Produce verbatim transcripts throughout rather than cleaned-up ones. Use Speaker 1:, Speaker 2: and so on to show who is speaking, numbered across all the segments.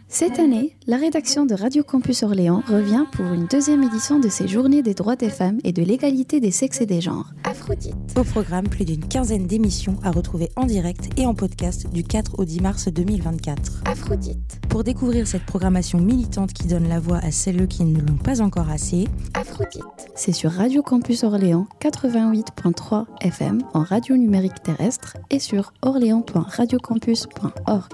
Speaker 1: Cette année, la rédaction de Radio Campus Orléans revient pour une deuxième édition de ses Journées des droits des femmes et de l'égalité des sexes et des genres.
Speaker 2: Aphrodite. Au programme, plus d'une quinzaine d'émissions à retrouver en direct et en podcast du quatre au dix mars deux mille vingt-quatre.
Speaker 1: Aphrodite.
Speaker 2: Pour découvrir cette programmation militante qui donne la voix à celles qui ne l'ont pas encore assez,
Speaker 1: Aphrodite. C'est sur Radio Campus Orléans quatre-vingt-huit virgule trois F M en radio numérique terrestre et sur orléans point radiocampus point org.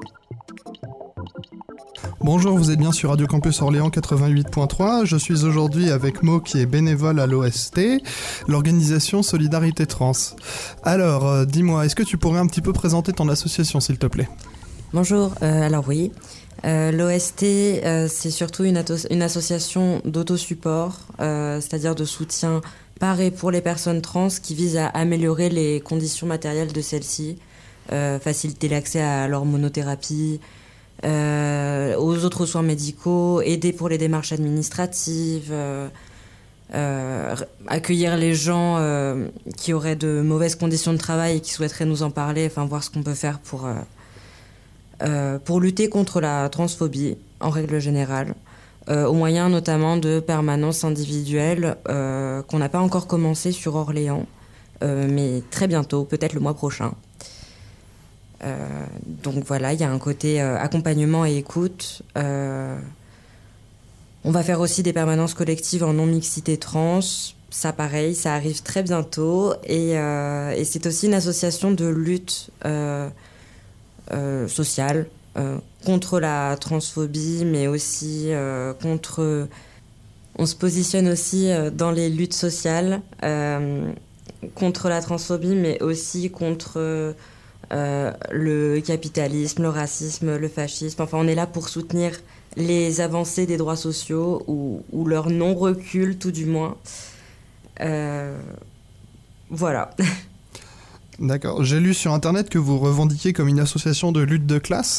Speaker 3: Bonjour, vous êtes bien sur Radio Campus Orléans quatre-vingt-huit virgule trois. Je suis aujourd'hui avec Mo qui est bénévole à l'O S T, l'organisation Solidarité Trans. Alors, euh, dis-moi, est-ce que tu pourrais un petit peu présenter ton association, s'il te plaît ?
Speaker 4: Bonjour, euh, alors oui, euh, l'O S T, euh, c'est surtout une, ato- une association d'autosupport, euh, c'est-à-dire de soutien par et pour les personnes trans qui vise à améliorer les conditions matérielles de celles-ci, euh, faciliter l'accès à l'hormonothérapie, Euh, aux autres soins médicaux, aider pour les démarches administratives, euh, euh, accueillir les gens euh, qui auraient de mauvaises conditions de travail et qui souhaiteraient nous en parler, enfin voir ce qu'on peut faire pour, euh, euh, pour lutter contre la transphobie en règle générale, euh, au moyen notamment de permanences individuelles euh, qu'on n'a pas encore commencé sur Orléans, euh, mais très bientôt, peut-être le mois prochain. Euh, donc voilà, il y a un côté euh, accompagnement et écoute. Euh, on va faire aussi des permanences collectives en non-mixité trans. Ça, pareil, ça arrive très bientôt. Et, euh, et c'est aussi une association de lutte euh, euh, sociale euh, contre la transphobie, mais aussi euh, contre... On se positionne aussi euh, dans les luttes sociales euh, contre la transphobie, mais aussi contre... Euh, le capitalisme, le racisme, le fascisme. Enfin, on est là pour soutenir les avancées des droits sociaux ou, ou leur non-recul, tout du moins. Euh, voilà.
Speaker 3: D'accord. J'ai lu sur Internet que vous revendiquez comme une association de lutte de classe.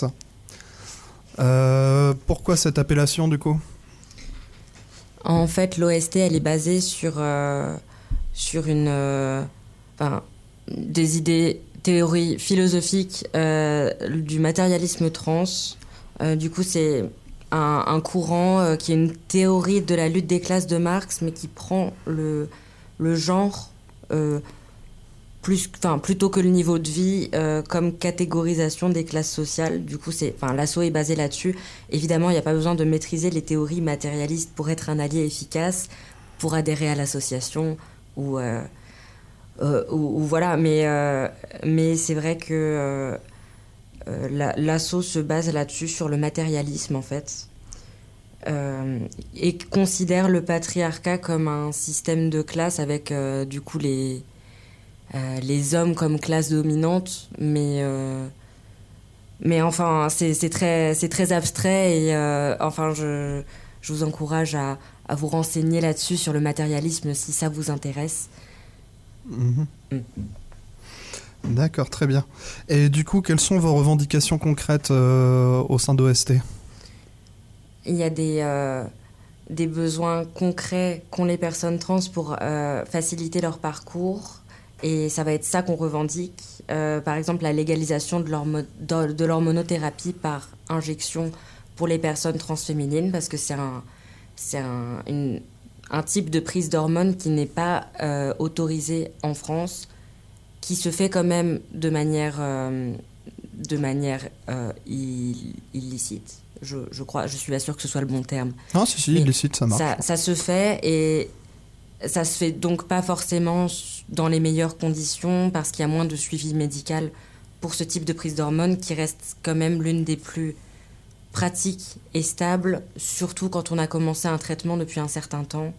Speaker 3: Euh, pourquoi cette appellation, du coup ?
Speaker 4: En fait, l'O S T, elle est basée sur, euh, sur une, euh, enfin, des idées... théorie philosophique euh, du matérialisme trans. Euh, du coup, c'est un, un courant euh, qui est une théorie de la lutte des classes de Marx, mais qui prend le, le genre, euh, plus, plutôt que le niveau de vie, euh, comme catégorisation des classes sociales. Du coup, c'est, l'asso est basé là-dessus. Évidemment, il n'y a pas besoin de maîtriser les théories matérialistes pour être un allié efficace, pour adhérer à l'association ou... Euh, Euh, ou, ou voilà, mais, euh, mais c'est vrai que euh, euh, la, l'asso se base là-dessus, sur le matérialisme en fait, euh, et considère le patriarcat comme un système de classe avec euh, du coup les, euh, les hommes comme classe dominante, mais, euh, mais enfin c'est, c'est, très, c'est très abstrait et euh, enfin je, je vous encourage à, à vous renseigner là-dessus sur le matérialisme si ça vous intéresse.
Speaker 3: Mmh.
Speaker 4: Mm.
Speaker 3: D'accord, très bien. Et du coup, quelles sont vos revendications concrètes euh, au sein d'O S T ?
Speaker 4: Il y a des, euh, des besoins concrets qu'ont les personnes trans pour euh, faciliter leur parcours. Et ça va être ça qu'on revendique. Euh, par exemple, la légalisation de, l'hormo- de l'hormonothérapie par injection pour les personnes transféminines, parce que c'est un... C'est un, une, un type de prise d'hormones qui n'est pas euh, autorisé en France, qui se fait quand même de manière, euh, de manière euh, ill- illicite. Je, je crois, je suis pas sûre que ce soit le bon terme.
Speaker 3: Ah si, si, illicite, ça marche.
Speaker 4: Ça, ça se fait et ça se fait donc pas forcément dans les meilleures conditions parce qu'il y a moins de suivi médical pour ce type de prise d'hormones qui reste quand même l'une des plus pratique et stable, surtout quand on a commencé un traitement depuis un certain temps.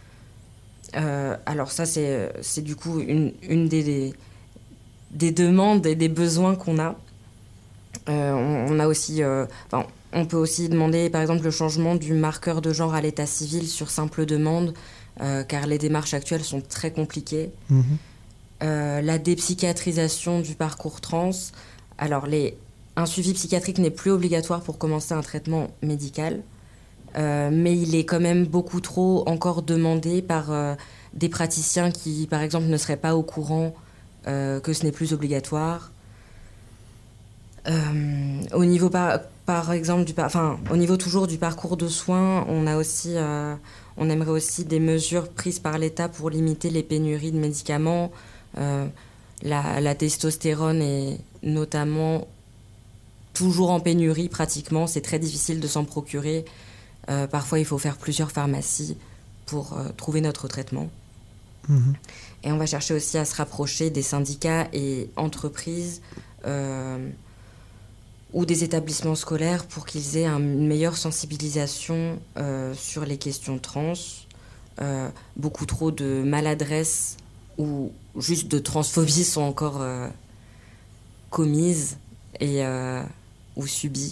Speaker 4: Euh, alors ça, c'est, c'est du coup une, une des, des, des demandes et des besoins qu'on a. Euh, on, on a aussi, euh, enfin, on peut aussi demander, par exemple, le changement du marqueur de genre à l'état civil sur simple demande, euh, car les démarches actuelles sont très compliquées.
Speaker 3: Mmh.
Speaker 4: Euh, la dépsychiatrisation du parcours trans. Alors, les... Un suivi psychiatrique n'est plus obligatoire pour commencer un traitement médical, euh, mais il est quand même beaucoup trop encore demandé par euh, des praticiens qui, par exemple, ne seraient pas au courant euh, que ce n'est plus obligatoire. Euh, au niveau par... par exemple, du, enfin, au niveau toujours du parcours de soins, on a aussi, euh, on aimerait aussi des mesures prises par l'État pour limiter les pénuries de médicaments. Euh, la, la testostérone est notamment toujours en pénurie pratiquement. C'est très difficile de s'en procurer. Euh, parfois, il faut faire plusieurs pharmacies pour euh, trouver notre traitement.
Speaker 3: Mmh.
Speaker 4: Et on va chercher aussi à se rapprocher des syndicats et entreprises euh, ou des établissements scolaires pour qu'ils aient un, une meilleure sensibilisation euh, sur les questions trans. Euh, beaucoup trop de maladresses ou juste de transphobie sont encore euh, commises et, euh, ou subies.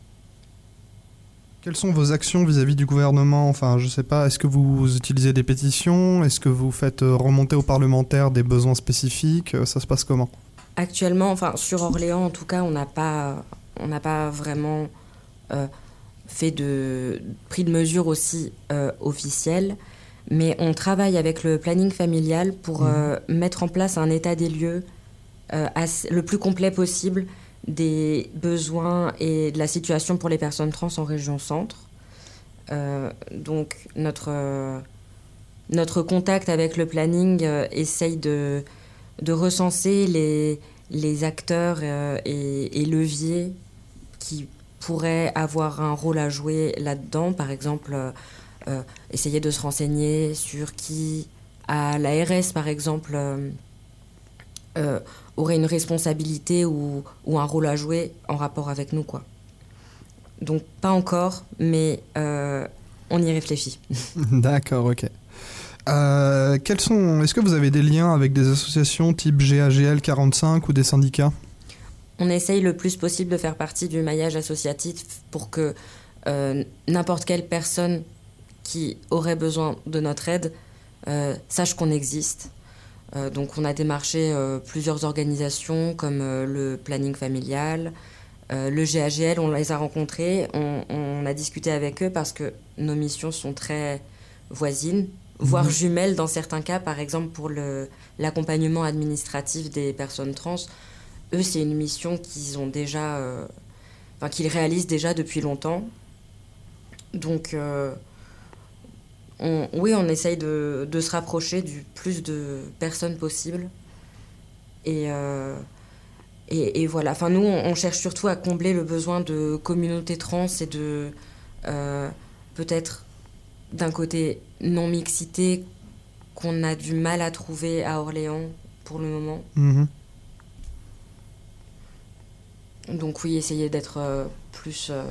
Speaker 3: Quelles sont vos actions vis-à-vis du gouvernement ? Enfin, je sais pas, est-ce que vous utilisez des pétitions ? Est-ce que vous faites remonter aux parlementaires des besoins spécifiques ? Ça se passe comment ?
Speaker 4: Actuellement, enfin, sur Orléans, en tout cas, on n'a pas, on n'a pas vraiment euh, fait de, pris de mesures aussi euh, officielles, mais on travaille avec le planning familial pour mmh. euh, mettre en place un état des lieux euh, assez, le plus complet possible des besoins et de la situation pour les personnes trans en région centre. Euh, donc notre, euh, notre contact avec le planning euh, essaye de, de recenser les, les acteurs euh, et, et leviers qui pourraient avoir un rôle à jouer là-dedans. Par exemple, euh, euh, essayer de se renseigner sur qui, à l'A R S par exemple, euh, euh, aurait une responsabilité ou, ou un rôle à jouer en rapport avec nous, quoi. Donc, pas encore, mais euh, on y réfléchit.
Speaker 3: D'accord, ok. Euh, quels sont, est-ce que vous avez des liens avec des associations type G A G L quarante-cinq ou des syndicats ?
Speaker 4: On essaye le plus possible de faire partie du maillage associatif pour que euh, n'importe quelle personne qui aurait besoin de notre aide euh, sache qu'on existe. Euh, donc on a démarché euh, plusieurs organisations comme euh, le planning familial, euh, le G A G L, on les a rencontrés, on, on a discuté avec eux parce que nos missions sont très voisines, mmh. voire jumelles dans certains cas. Par exemple pour le, l'accompagnement administratif des personnes trans, eux c'est une mission qu'ils ont déjà, euh, enfin qu'ils réalisent déjà depuis longtemps. Donc euh, On, oui, on essaye de, de se rapprocher du plus de personnes possible. Et, euh, et, et voilà. Enfin, nous, on, on cherche surtout à combler le besoin de communautés trans et de euh, peut-être d'un côté non-mixité qu'on a du mal à trouver à Orléans pour le moment.
Speaker 3: Mmh.
Speaker 4: Donc oui, essayer d'être euh, plus euh,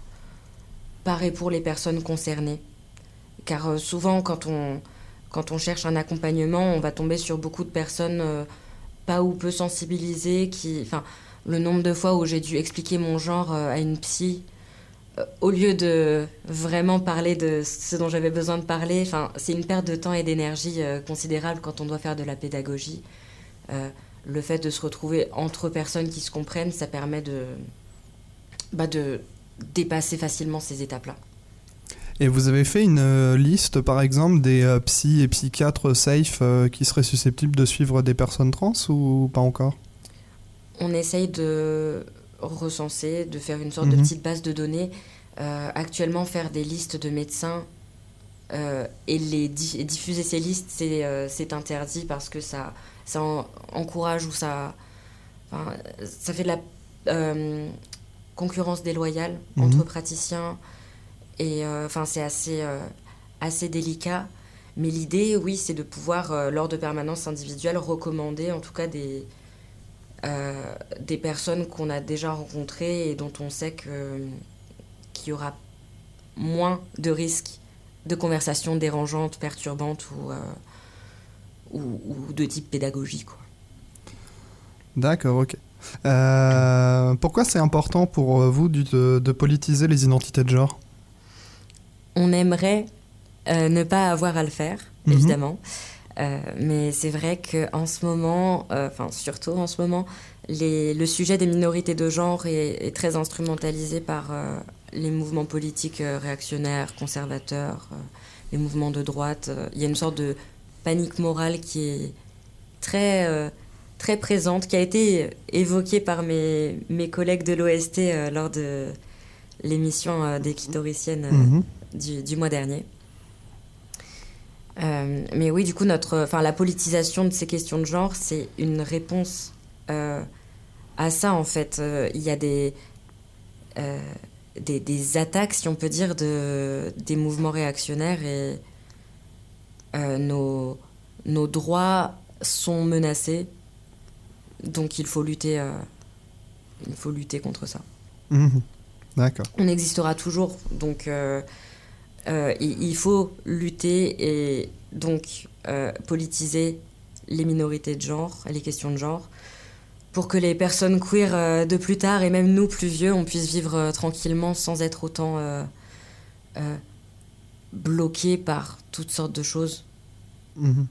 Speaker 4: paré pour les personnes concernées. Car euh, souvent, quand on, quand on cherche un accompagnement, on va tomber sur beaucoup de personnes euh, pas ou peu sensibilisées. Qui, le nombre de fois où j'ai dû expliquer mon genre euh, à une psy, euh, au lieu de vraiment parler de ce dont j'avais besoin de parler, c'est une perte de temps et d'énergie euh, considérable quand on doit faire de la pédagogie. Euh, le fait de se retrouver entre personnes qui se comprennent, ça permet de, bah, de dépasser facilement ces étapes-là.
Speaker 3: Et vous avez fait une euh, liste, par exemple, des euh, psys et psychiatres safe euh, qui seraient susceptibles de suivre des personnes trans ou pas encore ?
Speaker 4: On essaye de recenser, de faire une sorte mmh. de petite base de données. Euh, actuellement, faire des listes de médecins euh, et, les di- et diffuser ces listes, c'est, euh, c'est interdit parce que ça, ça en, encourage ou ça, enfin, ça fait de la euh, concurrence déloyale mmh. entre praticiens. Et enfin, euh, c'est assez, euh, assez délicat. Mais l'idée, oui, c'est de pouvoir, euh, lors de permanences individuelles, recommander en tout cas des, euh, des personnes qu'on a déjà rencontrées et dont on sait que, qu'il y aura moins de risques de conversations dérangeantes, perturbantes ou, euh, ou, ou de type pédagogique, quoi.
Speaker 3: D'accord, ok. Euh, pourquoi c'est important pour vous de, de politiser les identités de genre ?
Speaker 4: On aimerait euh, ne pas avoir à le faire, mmh. évidemment. Euh, mais c'est vrai qu'en ce moment, enfin euh, surtout en ce moment, les, le sujet des minorités de genre est, est très instrumentalisé par euh, les mouvements politiques euh, réactionnaires, conservateurs, euh, les mouvements de droite. Euh, il y a une sorte de panique morale qui est très, euh, très présente, qui a été évoquée par mes, mes collègues de l'O S T euh, lors de... l'émission euh, des clitoriciennes euh,
Speaker 3: Mmh.
Speaker 4: du, du mois dernier. Euh, mais oui, du coup, notre, enfin, la politisation de ces questions de genre, c'est une réponse euh, à ça, en fait. Euh, il y a des, euh, des, des attaques, si on peut dire, de, des mouvements réactionnaires et euh, nos, nos droits sont menacés. Donc, il faut lutter, euh, il faut lutter contre ça.
Speaker 3: Mmh. D'accord.
Speaker 4: On existera toujours, donc euh, euh, il, il faut lutter et donc euh, politiser les minorités de genre et les questions de genre pour que les personnes queer euh, de plus tard et même nous plus vieux, on puisse vivre euh, tranquillement sans être autant euh, euh, bloqués par toutes sortes de choses.
Speaker 3: Mmh.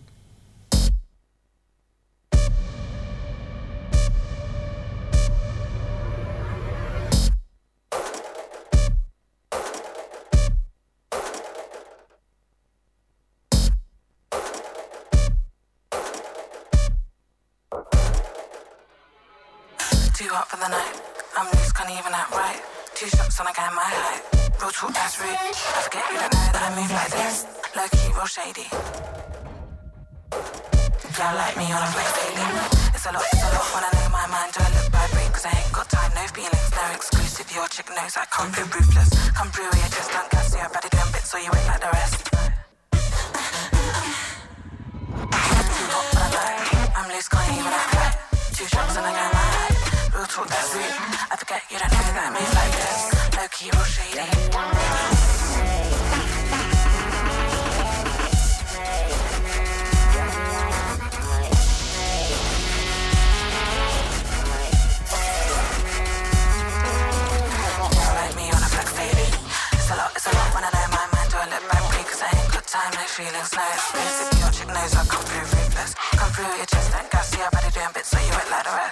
Speaker 5: Too hot for the night. I'm loose, can't even act right. Two shots and I get my height. Real talk, that's rude. I forget you don't know that I move like this. Low key, real shady. Y'all like me on a flex feeling. It's a lot, it's a lot when I know my mind. Do I look bad, babe? Cause I ain't got time, no feelings, no exclusive. Your chick knows I come through ruthless. Come through, yeah, just done gas. Yeah, better doing bits so you ain't like the rest. Too hot for the night. I'm loose, can't even act right. Two shots and I get my height. Real talk, that's rude. I forget you don't know that I move like this. Low key, real shady. Y'all like me on a flex baby. It's a lot, it's a lot when I know my mind. Do I look bad, babe? Cause I ain't got time, no feelings, no exclusive. Your chick knows I come through ruthless. Come through your chest and gas. Yeah, better doing bits so you ain't like the rest.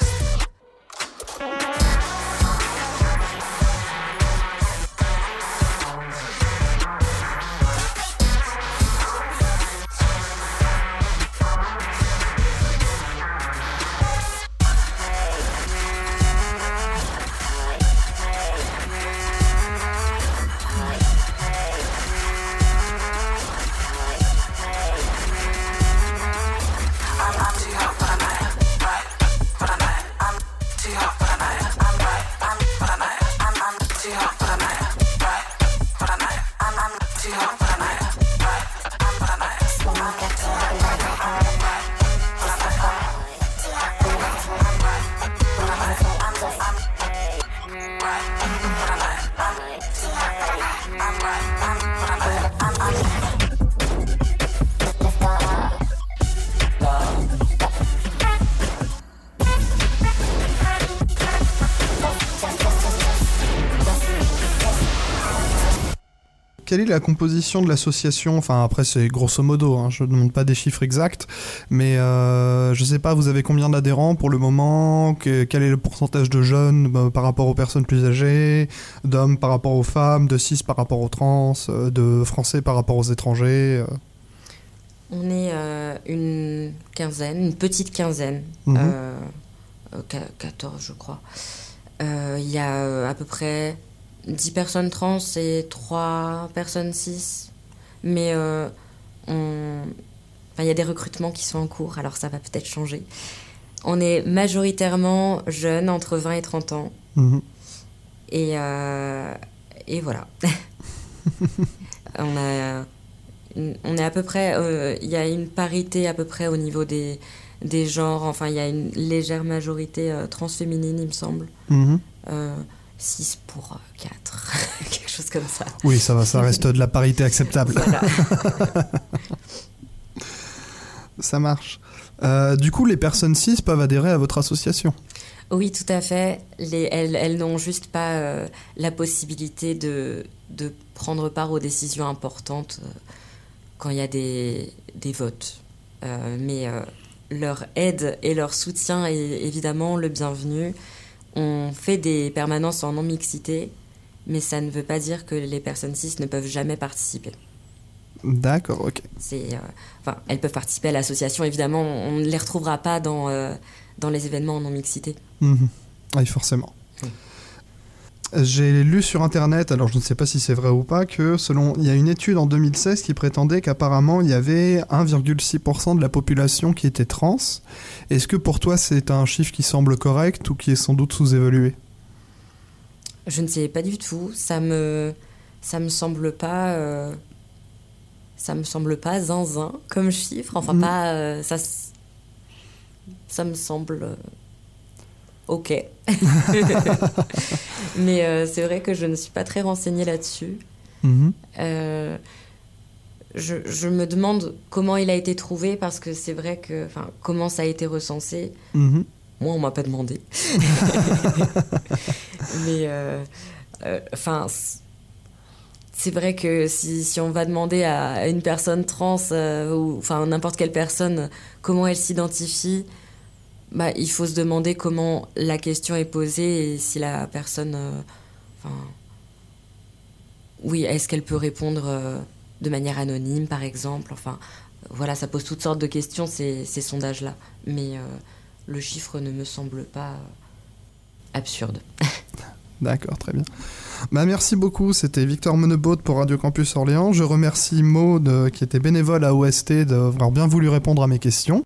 Speaker 5: I'm, I'm too hot for the night, right, for the night. I'm too hot for the night, I'm right, I'm for the night. I'm, I'm too hot for the night, right, for the night. I'm, I'm too hot for the night, right, I'm for the night. I'm too hot for the night, I'm right, for the night. I'm right, for the night. I'm, I'm right, for the night. I'm too hot for the night, I'm right, I'm for the night. I'm, I'm
Speaker 3: Quelle est la composition de l'association? Enfin, après, c'est grosso modo, hein, je ne demande pas des chiffres exacts, mais euh, je sais pas, vous avez combien d'adhérents pour le moment? que, Quel est le pourcentage de jeunes bah, par rapport aux personnes plus âgées, d'hommes par rapport aux femmes, de cis par rapport aux trans, euh, de français par rapport aux étrangers euh.
Speaker 4: On est euh, une quinzaine, une petite quinzaine,
Speaker 3: Mhm.
Speaker 4: euh, euh, quatorze je crois. Euh, Il y a euh, à peu près dix personnes trans et trois personnes cis. Mais euh, on... enfin, il y a des recrutements qui sont en cours, alors ça va peut-être changer. On est majoritairement jeunes, entre vingt et trente ans.
Speaker 3: Mhm.
Speaker 4: Et, euh, et voilà. on, a, une- on est à peu près... euh, Il y a une parité à peu près au niveau des, des genres. Enfin, il y a une légère majorité euh, transféminine, il me semble.
Speaker 3: Mhm.
Speaker 4: Euh, six pour quatre, quelque chose comme ça.
Speaker 3: Oui, ça va, ça reste de la parité acceptable.
Speaker 4: Voilà.
Speaker 3: Ça marche. Euh, du coup, les personnes cis peuvent adhérer à votre association.
Speaker 4: Oui, tout à fait. Les, elles, elles n'ont juste pas euh, la possibilité de, de prendre part aux décisions importantes euh, quand il y a des, des votes. Euh, mais euh, leur aide et leur soutien est évidemment le bienvenu. On fait des permanences en non-mixité, mais ça ne veut pas dire que les personnes cis ne peuvent jamais participer.
Speaker 3: D'accord, ok.
Speaker 4: C'est, euh, enfin, elles peuvent participer à l'association, évidemment, on ne les retrouvera pas dans, euh, dans les événements en non-mixité.
Speaker 3: Mhm. Oui, forcément.
Speaker 4: Oui.
Speaker 3: J'ai lu sur internet, alors je ne sais pas si c'est vrai ou pas, que selon il y a une étude en deux mille seize qui prétendait qu'apparemment il y avait un virgule six pour cent de la population qui était trans. Est-ce que pour toi c'est un chiffre qui semble correct ou qui est sans doute sous-évalué ?
Speaker 4: Je ne sais pas du tout. Ça me, ça me semble pas, euh, ça me semble pas zinzin comme chiffre. Enfin, mmh. pas, euh, ça, ça me semble euh, ok. Mais euh, c'est vrai que je ne suis pas très renseignée là-dessus. Mmh. Euh, je, je me demande comment il a été trouvé parce que c'est vrai que, enfin, comment ça a été recensé. Mmh. Moi, on m'a pas demandé. Mais, euh, euh, enfin, c'est vrai que si, si on va demander à une personne trans, euh, ou enfin n'importe quelle personne, comment elle s'identifie, bah, il faut se demander comment la question est posée et si la personne, euh, enfin, oui, est-ce qu'elle peut répondre euh, de manière anonyme, par exemple. Enfin, voilà, ça pose toutes sortes de questions ces, ces sondages-là. Mais euh, le chiffre ne me semble pas absurde.
Speaker 3: D'accord, très bien. Bah, merci beaucoup, c'était Victor Menebold pour Radio Campus Orléans. Je remercie Maud, qui était bénévole à O S T, d'avoir bien voulu répondre à mes questions.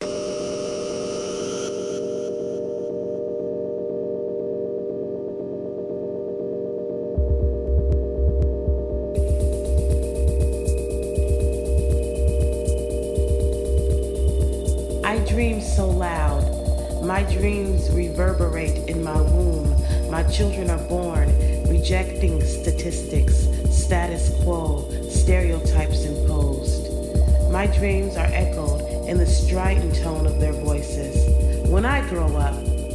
Speaker 6: I dream so loud. My dreams reverberate in my womb. My children are born, rejecting statistics, status quo, stereotypes imposed. My dreams are echoed in the strident tone of their voices. When I grow up,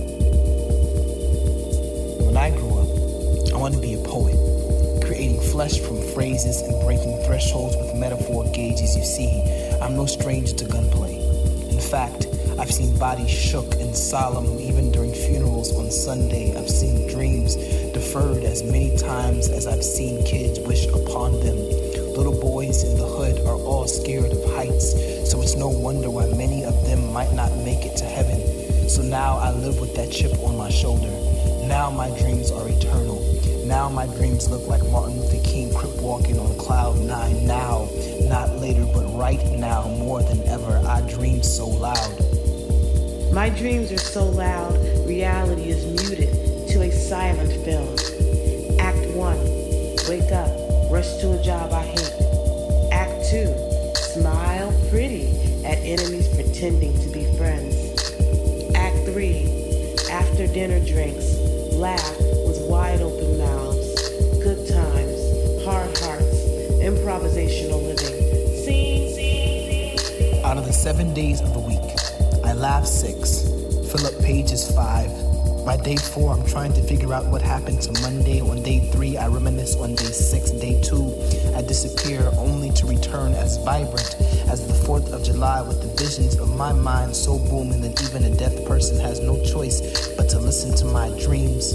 Speaker 7: When I grow up, I want to be a poet, creating flesh from phrases and breaking thresholds with metaphor gauges. You see, I'm no stranger to gunplay. In fact, I've seen bodies shook and solemn even during funerals on Sunday. I've seen dreams deferred as many times as I've seen kids wish upon them. Little boys in the hood are all scared of heights, so it's no wonder why many of them might not make it to heaven. So now I live with that chip on my shoulder. Now my dreams are eternal. Now my dreams look like Martin Luther King crip walking on cloud nine. Now, not later, but right now, more than ever, I dream so loud.
Speaker 6: my dreams are so loud, reality is muted to a silent film. Act one, wake up, rush to a job I hate. Act two, smile pretty at enemies pretending to be friends. Act three, after dinner drinks, laugh with wide open mouths. Good times, hard hearts, improvisational living. Scene, scene, scene.
Speaker 7: Out of the seven days of the week, I laugh six, fill up pages five. By day four, I'm trying to figure out what happened to Monday. On day three, I reminisce on day six. Day two, I disappear only to return as vibrant as the fourth of July with the visions of my mind so booming that even a deaf person has no choice but to listen to my dreams.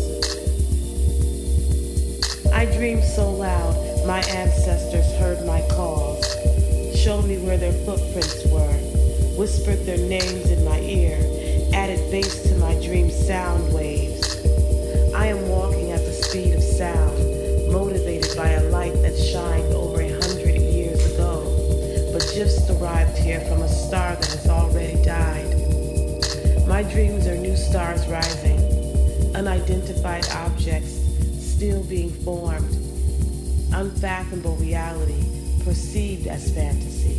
Speaker 6: I dreamed so loud, my ancestors heard my calls, showed me where their footprints were, whispered their names in my ear, added bass to my dream sound waves. I am walking at the speed of sound, motivated by a light that shined over a hundred years ago, but just arrived here from a star that has already died. My dreams are new stars rising, unidentified objects still being formed, unfathomable reality perceived as fantasy.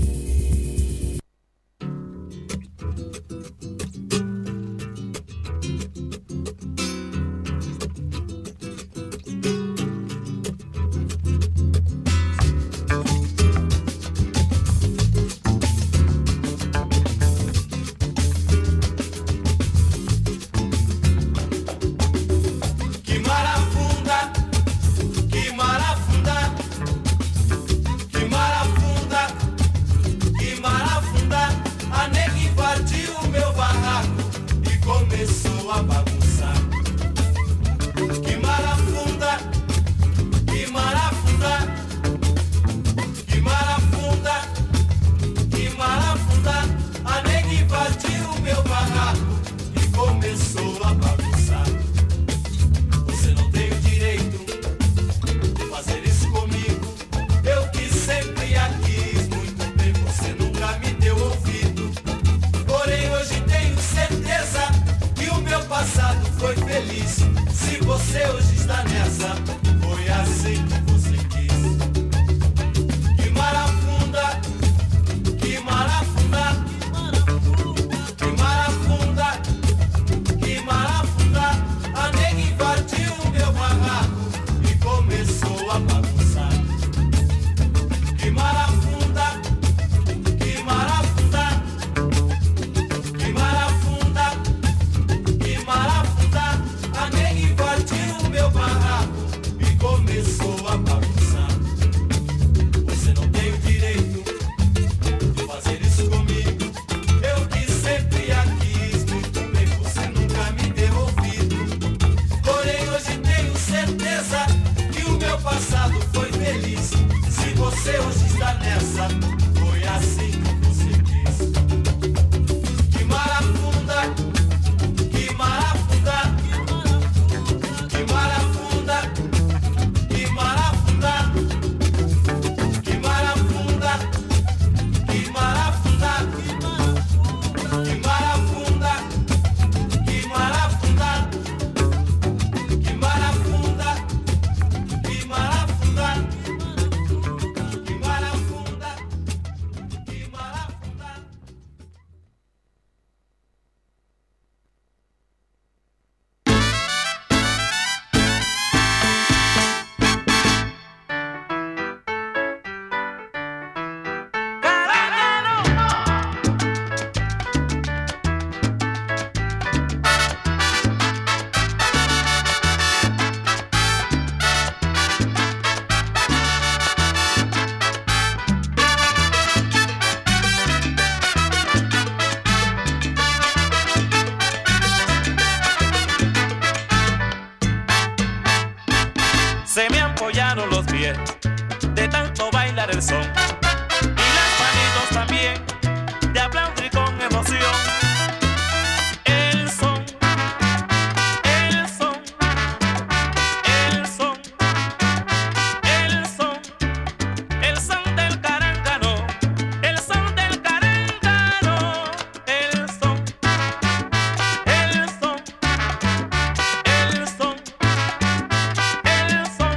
Speaker 8: se me ampollaron los pies de tanto bailar el son. Y las manitos también de aplaudir con emoción. El son, el son, el son, el son, el son del carángano, el son del carángano, el son, el son, el son, el son.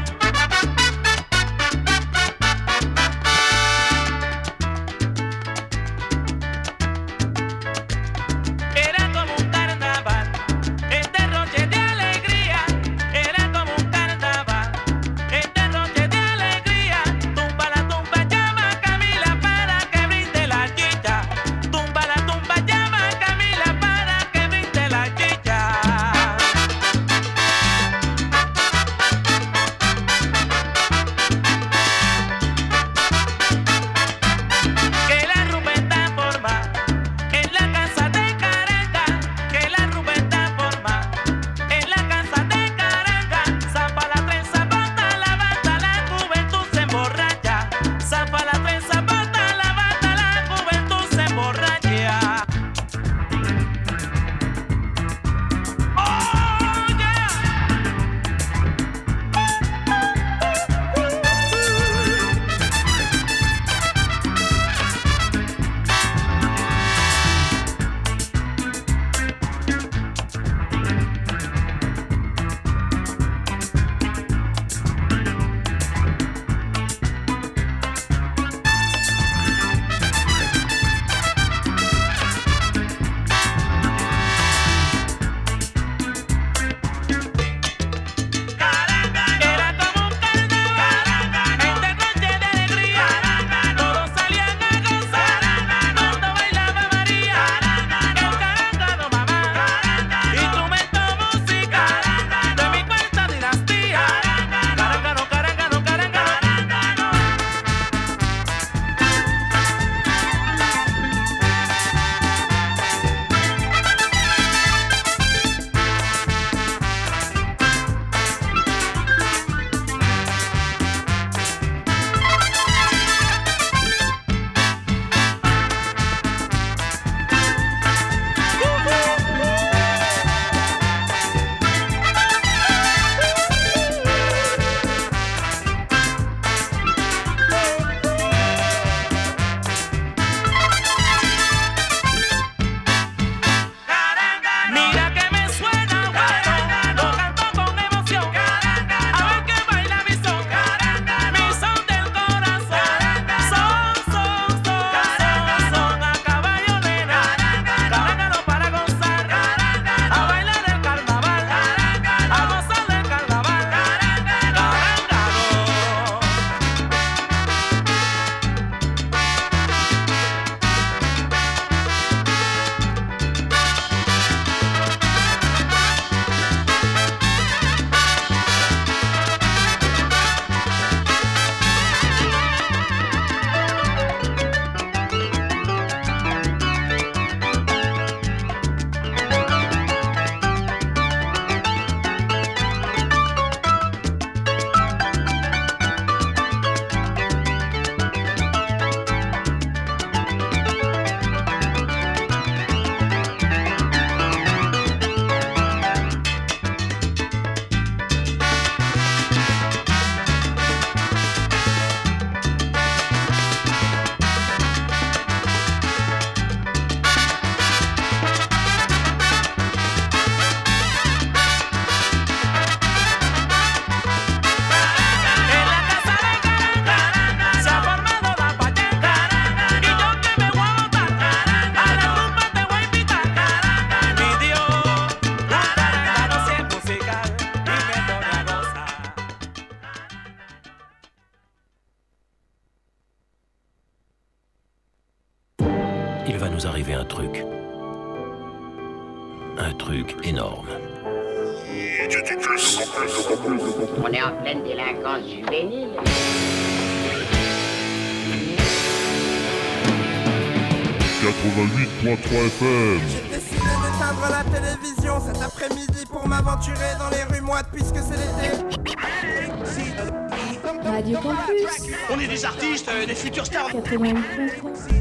Speaker 8: Era como un carnaval, este roche de alegría. Era como un carnaval, este roche de alegría. Tumba la tumba, llama a Camila para que brinde la chicha. Tumba la tumba, llama a Camila para que brinde la chicha. Que la rubeta forma en la casa de Caranga, que la rubeta forma en la casa de Caranga. Zapa la trenza, bota la bata, la juventud se emborracha. Zapa la trenza, bota la bata, la juventud se emborracha. Oh, yeah. Era como un carnaval, este noche de alegría. Todos salían a gozar cuando bailaba María. El carángano, mamá, instrumento musical de mi cuarta dinastía. Carángano, carángano, carángano. Mira que me suena bueno, lo canto con emoción. A ver que baila mi son, mi son del corazón. Son, son, son, son, son a caballo nena. Carángano para gozar, a bailar el carnaval, a gozar del carnaval. Carángano. En la casa de Caranga se ha formado la pachanga. Y yo que me voy a botar, a la rumba te voy a invitar. Mi Dios, la Carángano sí es musical y me pone a gozar.
Speaker 9: Il va nous arriver un truc. Un truc énorme.
Speaker 10: On est en pleine délinquance juvénile.
Speaker 11: quatre-vingt-huit point trois F M. éteindre la télévision cet après-midi pour m'aventurer dans les rues moites puisque c'est l'été.
Speaker 1: Radio Campus.
Speaker 12: On est des artistes, euh, des futurs stars.
Speaker 1: quatre-vingt-huit point trois.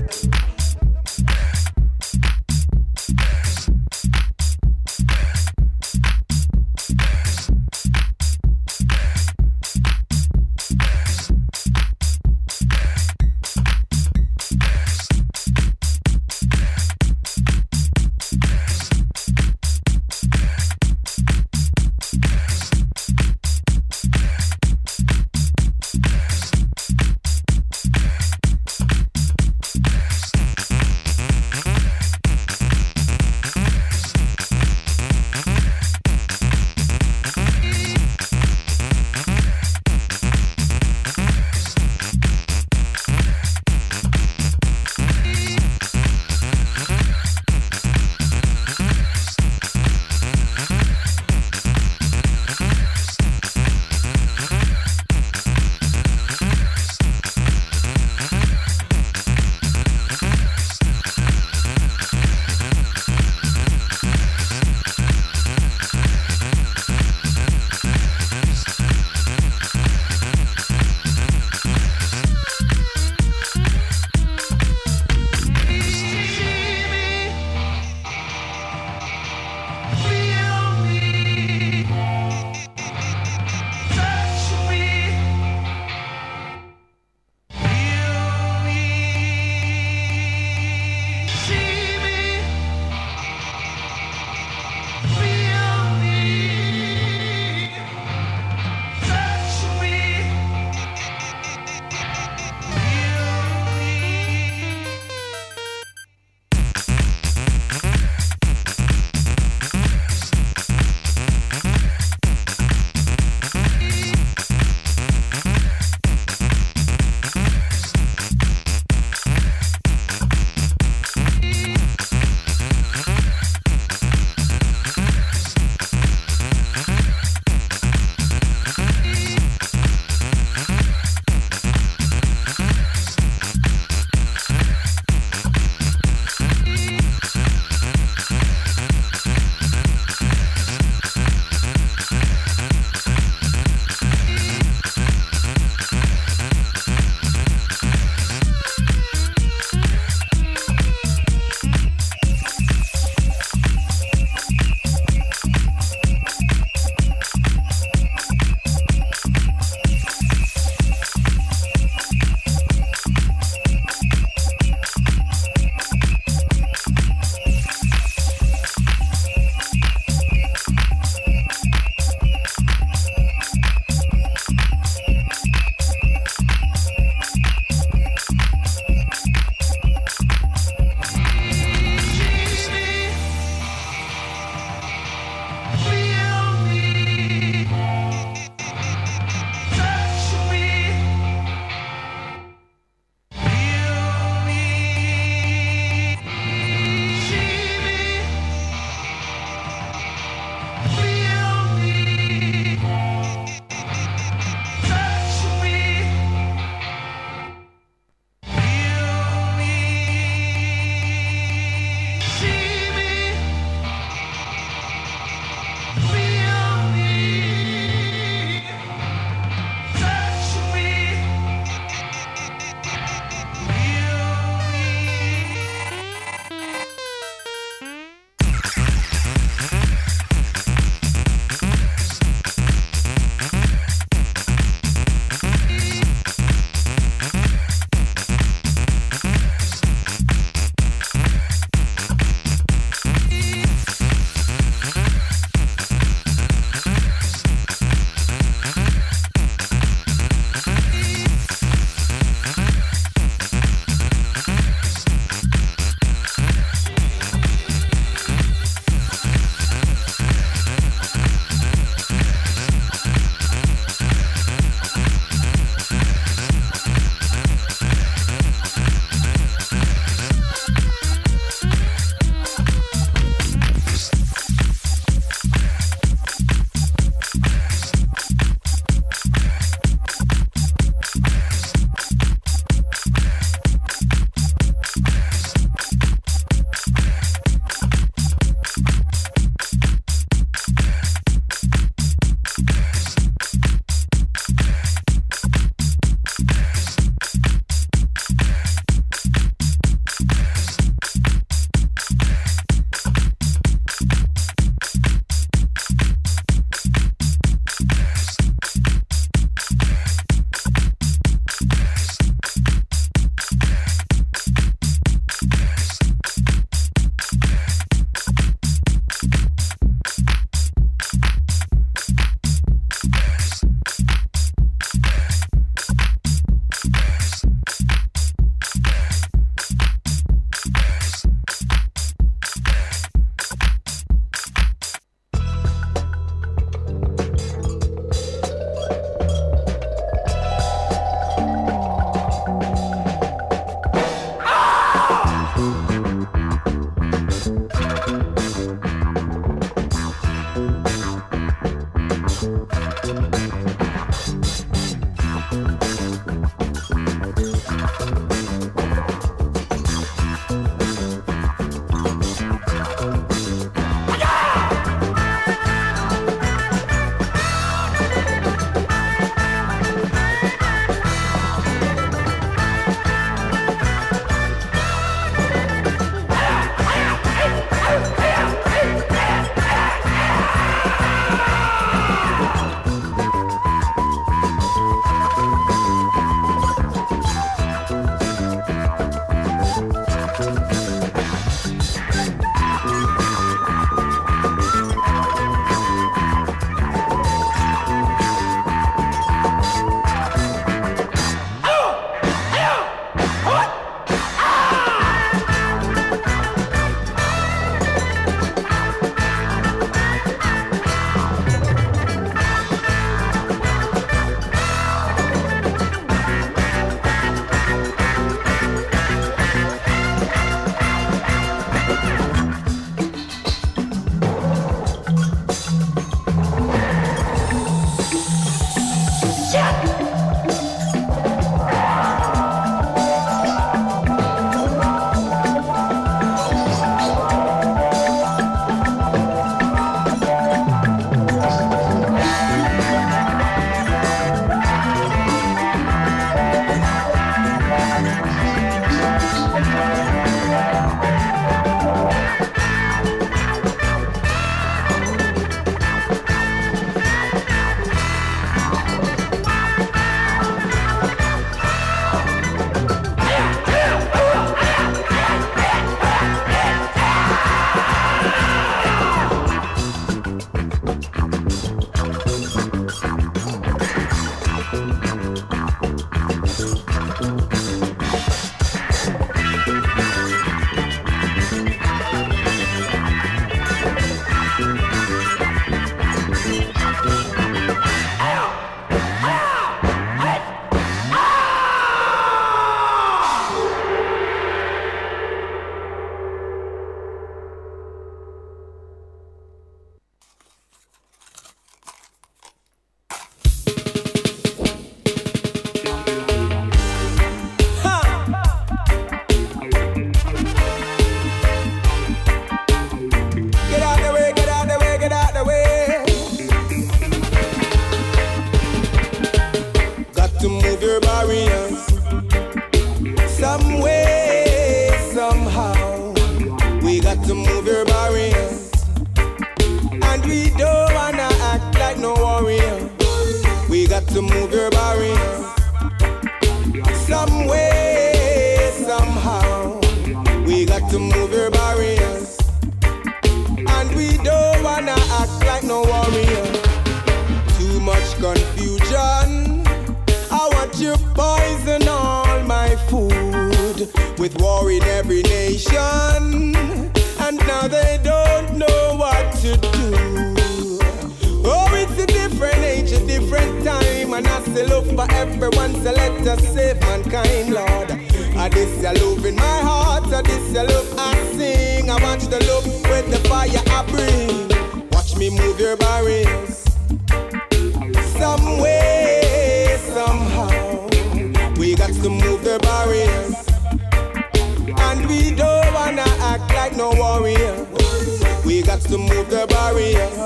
Speaker 11: your barriers. Some way, somehow, we got to move your barriers. And we don't wanna act like no warrior. We got to move your barriers. Some way, somehow, we got to move your barriers. And we don't wanna act like no warrior. Too much confusion. I want you poison all my food with war in every nation. And now they don't know what to do. Oh, it's a different age, a different time. And I still look for everyone, so let us save mankind, Lord. I this your love in my heart, I this your love I sing. I watch the love with the fire I bring. Watch me move your barriers. Some way, somehow, we got to move the barriers. And we don't wanna act like no warrior. We got to move the barriers.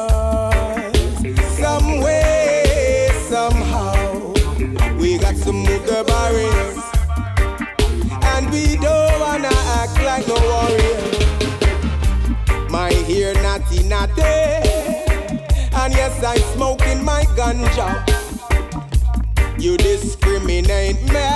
Speaker 11: Some way, somehow, we got to move the barriers. And we don't wanna act like no warrior. My hair natty natty, and yes I smoking my ganja. You discriminate me,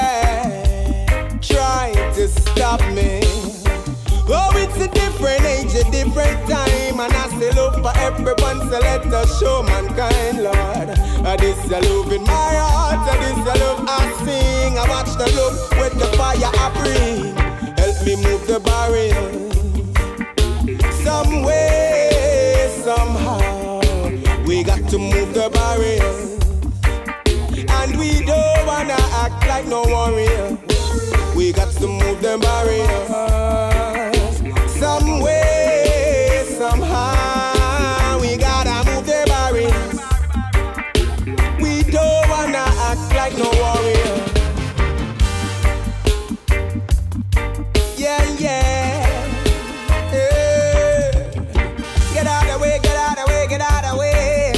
Speaker 11: try to stop me. Oh, it's a different age, a different time. And I still love for everyone, so let us show mankind, Lord. I this a love in my heart, I this a love I sing. I watch the love with the fire I bring. Help me move the barriers. Some way, somehow, we got to move the barriers. And we don't wanna act like no warrior. We got to move the barriers. Some way, somehow, we gotta move the barriers. We don't wanna act like no warrior. Yeah, yeah, yeah. Get out of the way, get out of the way, get out of the way.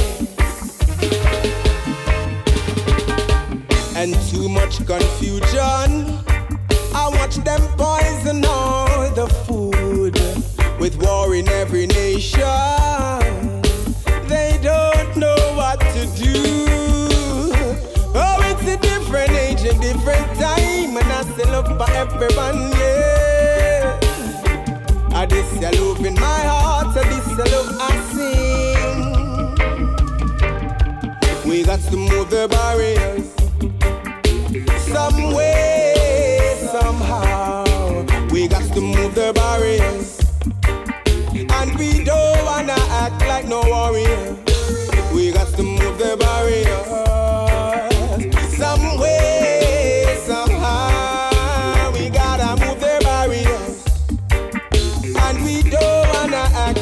Speaker 11: And too much confusion. I watch them poison all the food with war in every nation. They don't know what to do. Oh, it's a different age, a different time. And I still love for everyone, yeah. I this your love in my heart, I this your love I sing. We got to move the barriers. Some way, somehow, we got to move the barriers. And we don't wanna act like no warrior. We got to move the barriers. Some way, somehow, we gotta move the barriers. And we don't wanna act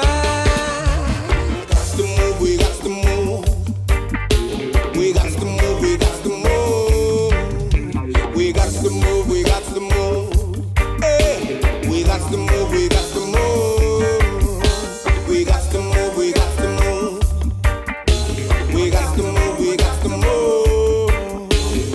Speaker 11: like. Got to move, we got to move. We got to move, we got to move. We got to move, we got to move. Hey, we got to move, we got to move. We got to move, we got to move. We got to move, we got to move.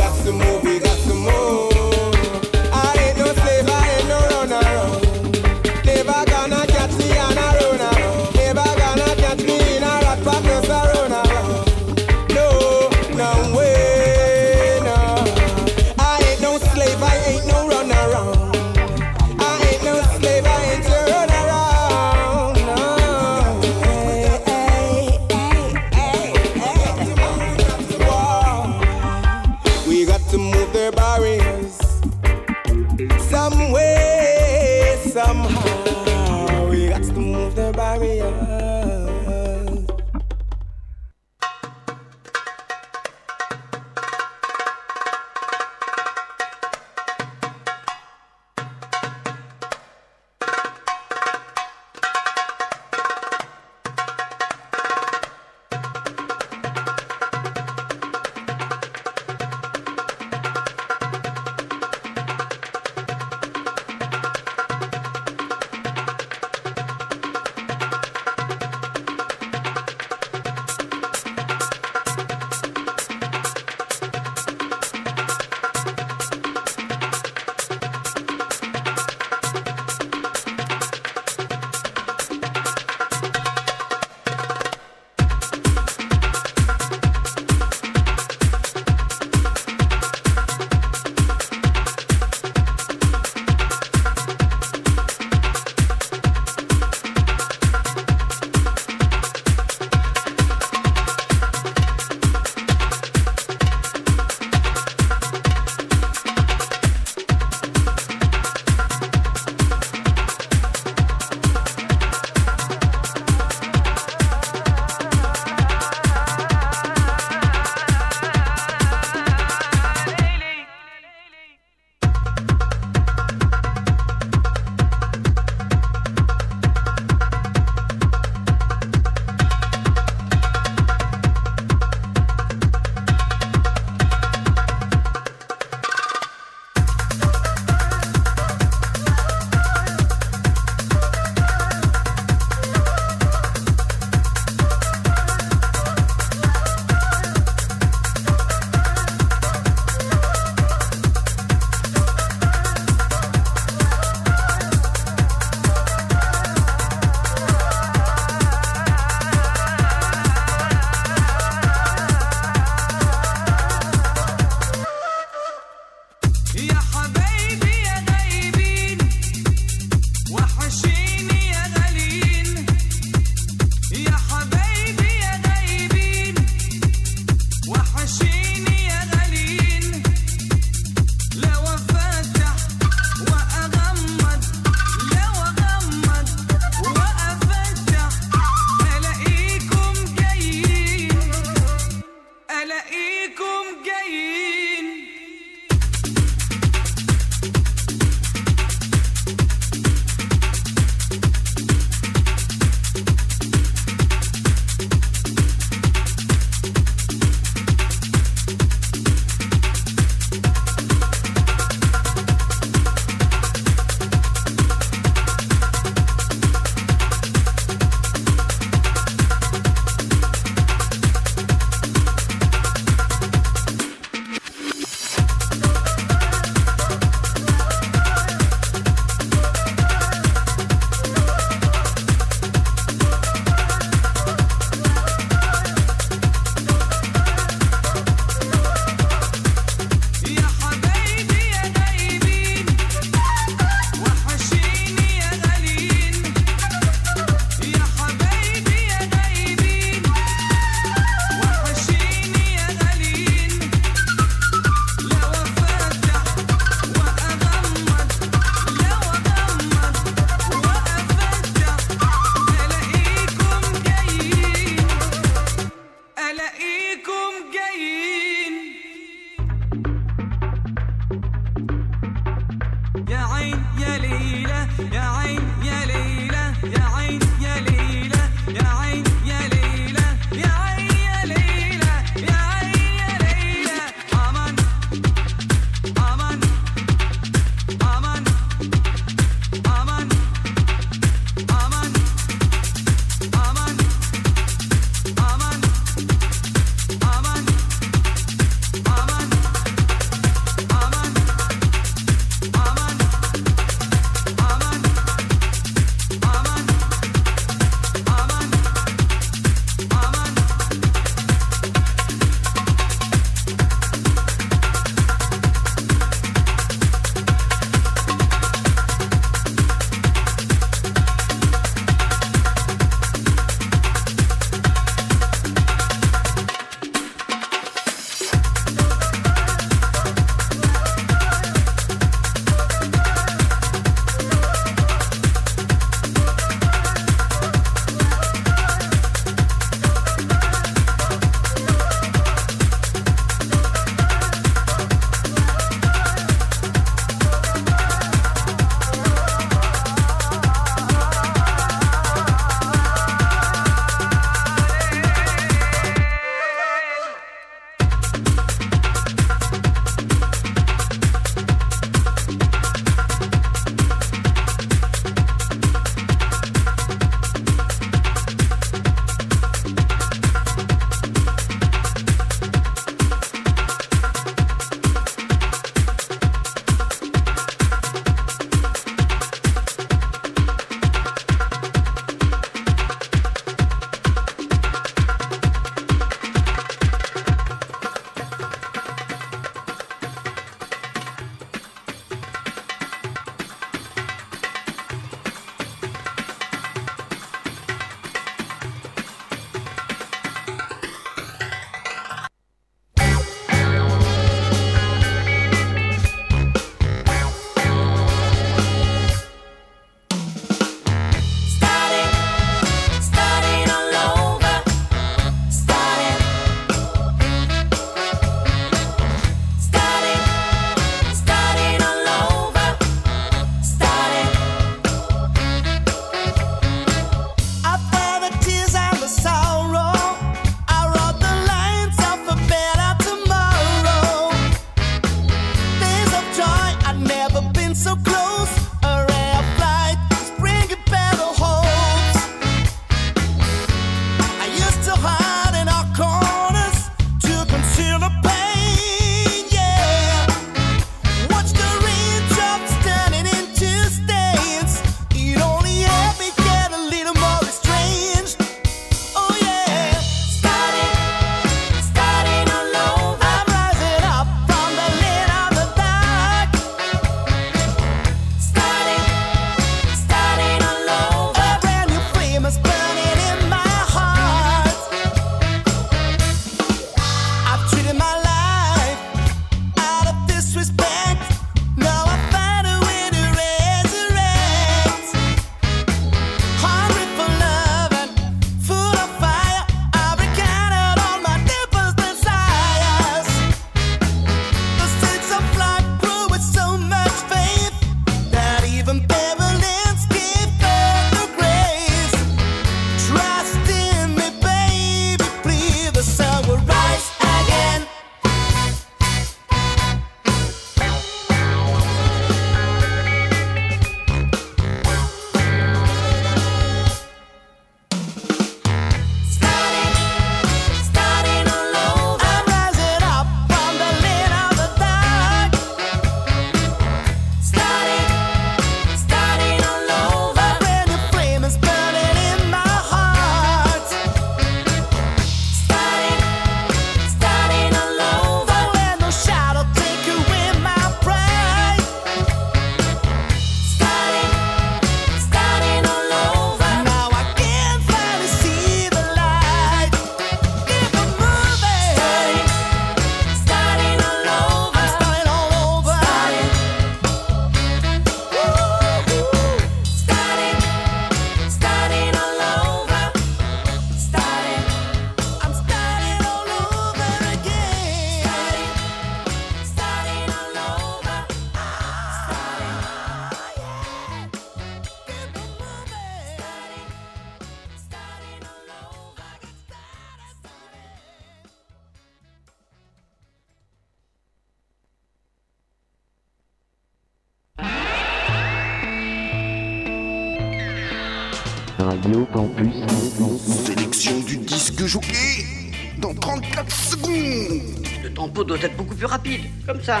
Speaker 13: Radio Campus.
Speaker 14: Sélection du disque jockey dans trente-quatre secondes.
Speaker 15: Le tempo doit être beaucoup plus rapide, comme ça.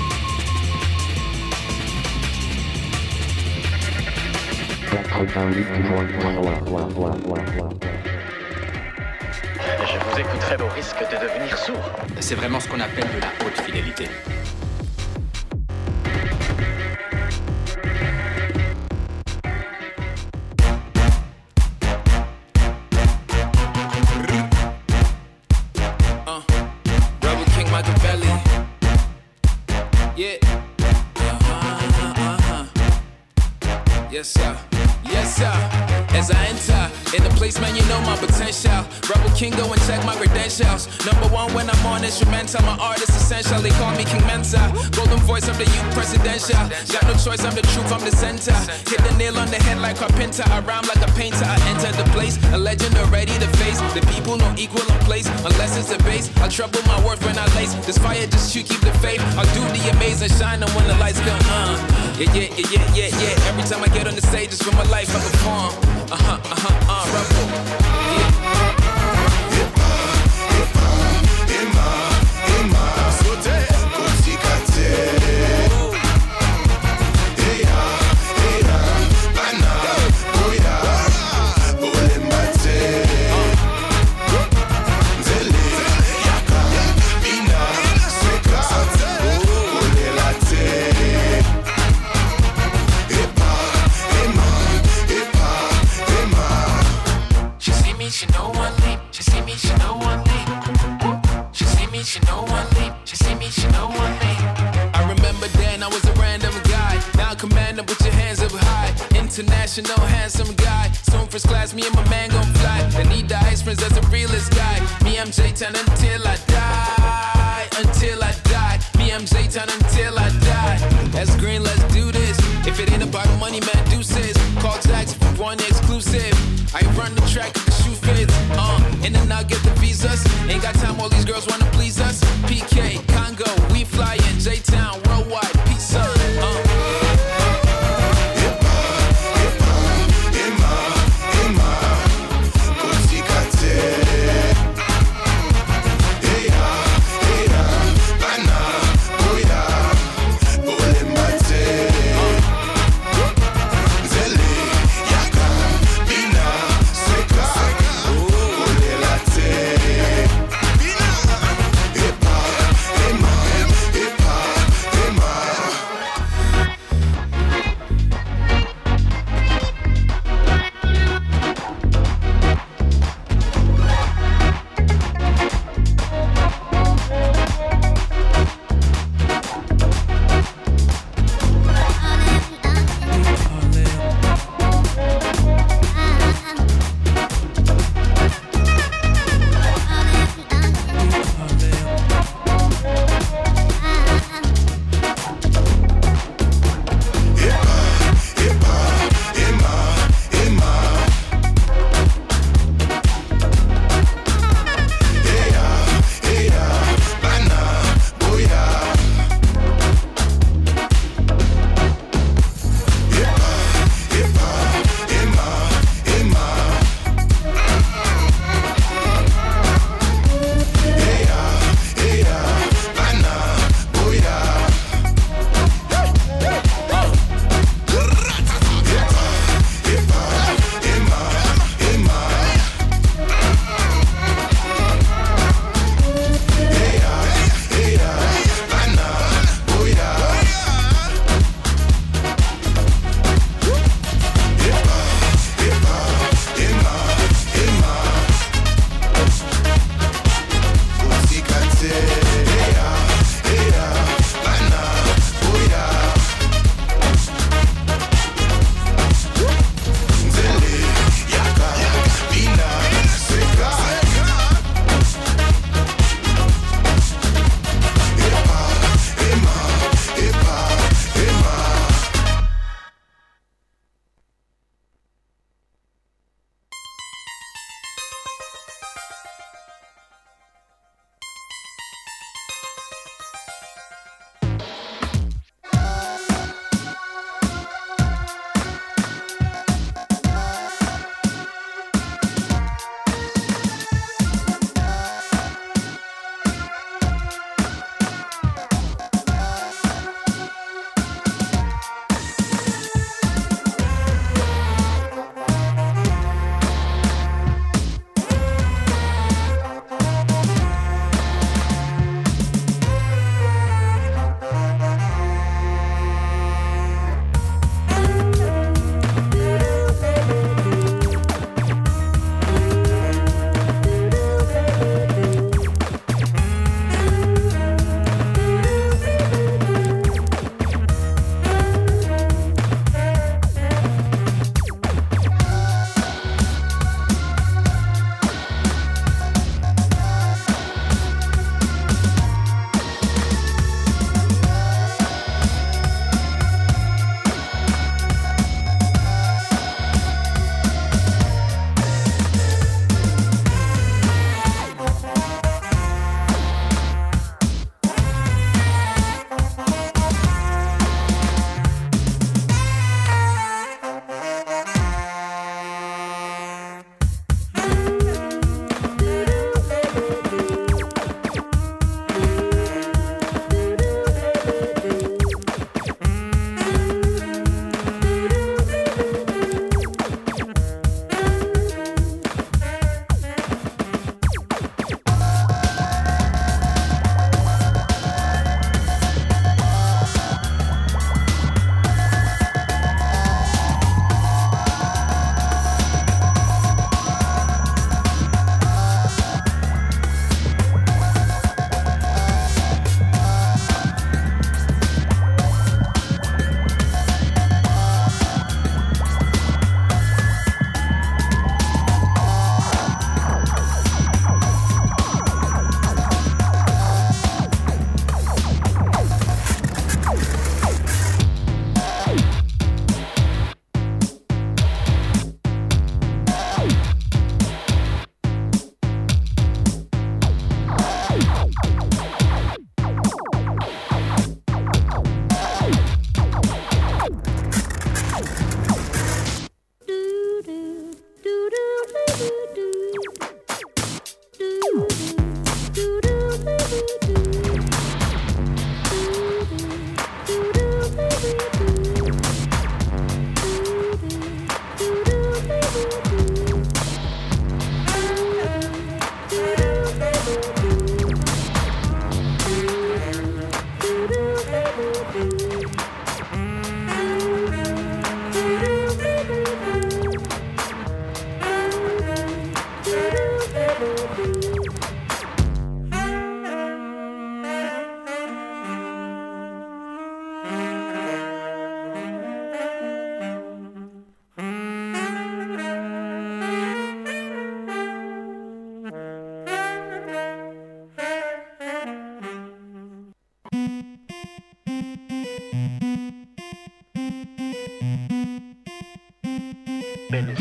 Speaker 13: quatre-vingt-huit point trois.
Speaker 16: Je vous écouterai au risque de devenir sourd. C'est vraiment ce qu'on appelle de la haute fidélité.
Speaker 17: Yeah. Uh-huh, uh-huh. Yes, sir. Yes, sir. As I enter in the place, man, you know my potential. Rebel King, go and check my credentials. Number one when I'm on instrumental. My art is essential. They call me King Mensa. Golden voice of the youth presidential. Got no choice, I'm the truth, I'm the center. Hit the nail on the head like Carpenter. I rhyme like a painter. I enter the place. A legend already to face. The people don't equal in place unless it's the base. I trouble my worth when I lace. This fire just you keep the faith. I'll do the amazing shine on when the lights come on. Uh. Yeah, yeah, yeah, yeah, yeah, yeah. Every time I get on the stage, it's for my life I perform. Uh-huh, uh-huh, uh, rebel. Yeah.
Speaker 18: She know one leap, she see me, she know one leap. She see me, she know one leap, she see me, she know one leap.
Speaker 17: I remember then I was a random guy. Now commander, put your hands up high. International handsome guy. Soon first class, me and my man gon' fly. They need the ice prince as a realest guy. Me, I'm J-Town until I die. Until I die. Me, I'm J-Town until I die. That's green, let's do this. If it ain't about money, man, deuces. Call tax for one exclusive. I run the track if the shoe fits. Uh, and then I'll get the visas. Ain't got time, all these girls wanna please us. P K, Congo, we fly in J-Town, worldwide, peace up. Uh.
Speaker 16: business.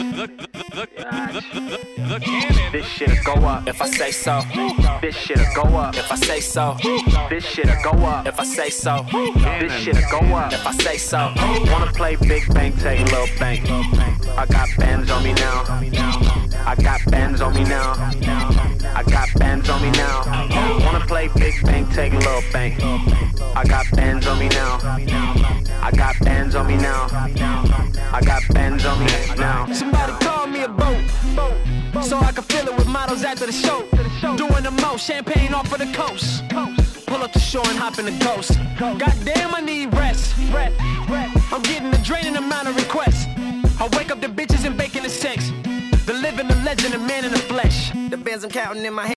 Speaker 16: This shit'll go up if I say so. This shit'll go up if I say so. This shit'll go up if I say so. This shit'll go up if I say so. Wanna play big bank, take a little bank. I got bands on me now. I got bands on me now. I got bands on me now. Wanna play big bank, take a little bank. I got bands on me now. I got bands on me now. I got bands on me now.
Speaker 19: Somebody call me a boat, so I can fill it with models after the show. Doing the most, champagne off of the coast. Pull up the shore and hop in the ghost. Goddamn, I need rest. I'm getting the draining amount of requests. I wake up the bitches and bacon and sex. The living, the legend, the man in the flesh. The bands I'm counting in my hand.